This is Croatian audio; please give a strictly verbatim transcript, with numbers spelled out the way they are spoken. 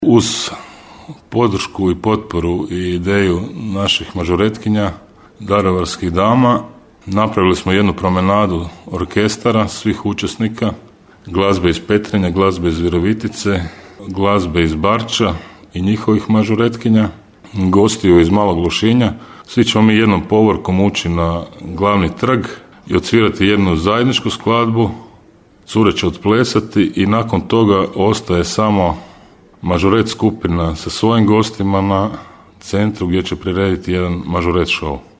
Uz podršku i potporu i ideju naših mažoretkinja, daruvarskih dama, napravili smo jednu promenadu orkestara svih učesnika, glazbe iz Petrinje, glazbe iz Virovitice, glazbe iz Barča i njihovih mažoretkinja, gostiju iz Malog Lošinja. Svi ćemo mi jednom povorkom ući na glavni trg i odsvirati jednu zajedničku skladbu, cure će otplesati i nakon toga ostaje samo mažoret skupina sa svojim gostima na centru gdje će prirediti jedan mažoret show.